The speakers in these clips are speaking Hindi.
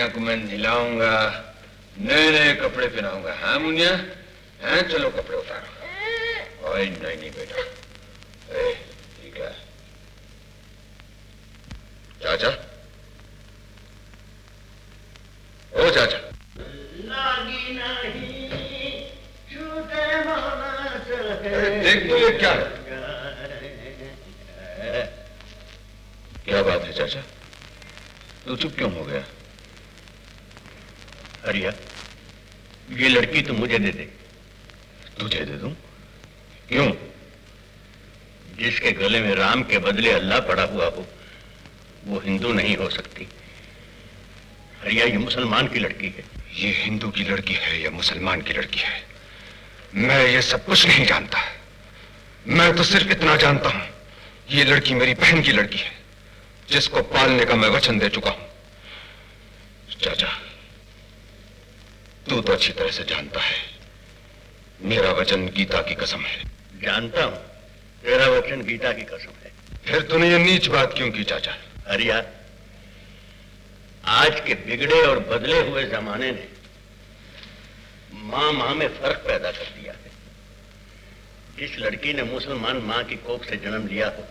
को मैं नहलाऊंगा, नए नए कपड़े पहनाऊंगा। हाँ मुनिया, हाँ चलो कपड़े उतारो। ओए नहीं बेटा, ठीक है। चाचा, ओ चाचा। लागी नहीं छूटे माना चले। देख तो ये क्या है? क्या बात है चाचा, तू चुप क्यों हो गया? हरिया, ये लड़की तो मुझे दे दे। तुझे दे दूं? क्यों? जिसके गले में राम के बदले अल्लाह पड़ा हुआ हो वो हिंदू नहीं हो सकती। हरिया, ये मुसलमान की लड़की है। ये हिंदू की लड़की है या मुसलमान की लड़की है, मैं ये सब कुछ नहीं जानता। मैं तो सिर्फ इतना जानता हूं, ये लड़की मेरी बहन की लड़की है, जिसको पालने का मैं वचन दे चुका हूं। चाचा, तू तो अच्छी तरह से जानता है, मेरा वचन गीता की कसम है। जानता हूं, तेरा वचन गीता की कसम है। फिर तूने ये नीच बात क्यों की चाचा? हरिया, आज के बिगड़े और बदले हुए जमाने ने मां में फर्क पैदा कर दिया है। जिस लड़की ने मुसलमान मां की कोख से जन्म लिया हो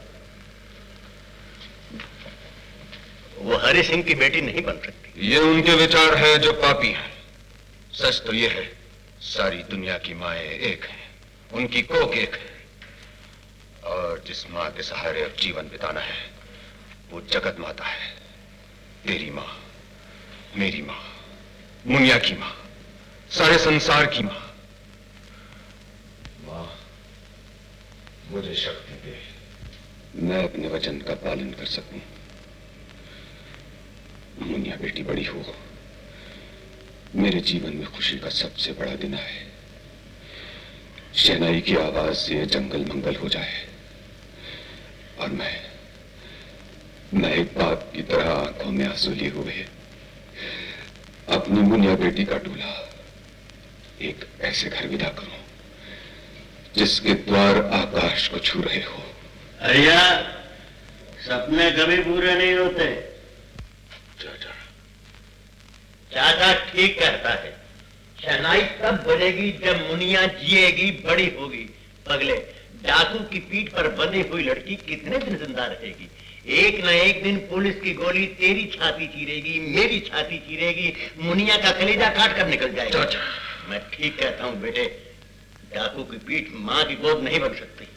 वो हरि सिंह की बेटी नहीं बन सकती। ये उनके विचार हैं जो पापी हैं। सच तो ये है, सारी दुनिया की माएं एक हैं, उनकी कोख एक है, और जिस मां के सहारे अब जीवन बिताना है वो जगत माता है। तेरी मां, मेरी मां, मुनिया की मां, सारे संसार की मां। मां, मुझे शक्ति दे, मैं अपने वचन का पालन कर सकूं। मुनिया बेटी बड़ी हो, मेरे जीवन में खुशी का सबसे बड़ा दिन है। शहनाई की आवाज से जंगल मंगल हो जाए और मैं एक बाप की तरह आंखों में आंसू लिए हुए अपनी मुनिया बेटी का डोला एक ऐसे घर विदा करूं जिसके द्वार आकाश को छू रहे हो। हरिया, सपने कभी पूरे नहीं होते। चाचा, चाचा ठीक कहता है। शहनाई तब बजेगी जब मुनिया जिएगी, बड़ी होगी। पगले, डाकू की पीठ पर बंधी हुई लड़की कितने दिन जिंदा रहेगी? एक न एक दिन पुलिस की गोली तेरी छाती चीरेगी, मेरी छाती चीरेगी, मुनिया का कलेजा काट कर निकल जाएगा। चाचा, मैं ठीक कहता हूँ बेटे, डाकू की पीठ मां की गोद नहीं बन सकती।